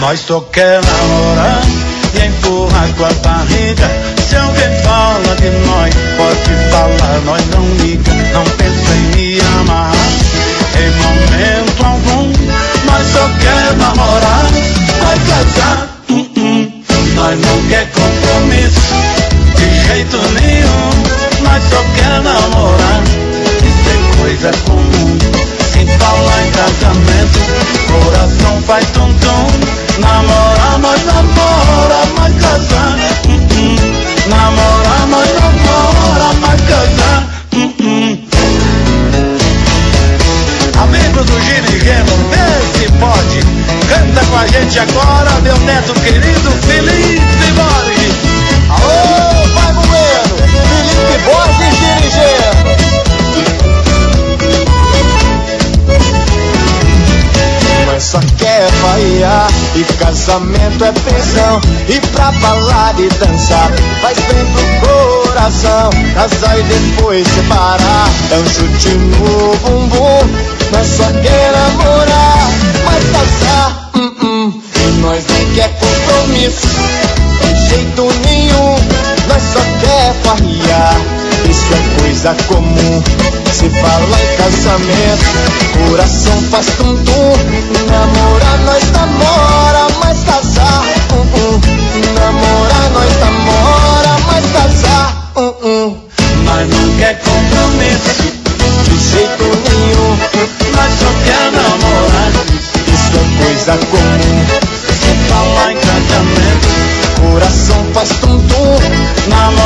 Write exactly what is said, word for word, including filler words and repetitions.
Nós só quer namorar e empurrar com a barriga. Se alguém fala de nós, pode falar, nós não liga. Não pensa em me amar em momento algum. Nós só quer namorar, vai casar. uh -uh. Nós não quer compromisso de jeito nenhum. Nós só quer namorar, isso é coisa comum. Sem falar em casamento, coração faz tum-tum. Namorar, nós namora, mas casar. uh -uh. Namorar, nós namora, mas casar. uh -uh. Amigos do Girigeno, vê se pode. Canta com a gente agora, meu neto querido Felipe Borges. Alô, vai Bueno, Felipe Borges Girigeno. Nós só quer farrear e casamento é pensão. E pra balada e dançar faz bem pro coração. Casar e depois separar é um chute no bumbum. Nós só quer namorar, mas casar, uh -uh. Nós não quer compromisso de jeito nenhum. Nós só quer farrear, isso é coisa comum. Se fala em casamento, coração faz tum-tum. Namorar, nós namora, mas casar, uh -uh. Namorar, nós namora, mas casar, uh -uh. Nós não quer compromisso de jeito nenhum. Nós só quer namorar, isso é coisa comum. se falar em casamento, Coração faz tum-tum. namorar.